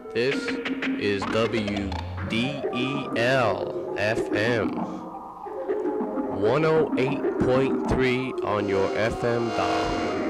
This is WDEL FM 108.3 on your FM dial.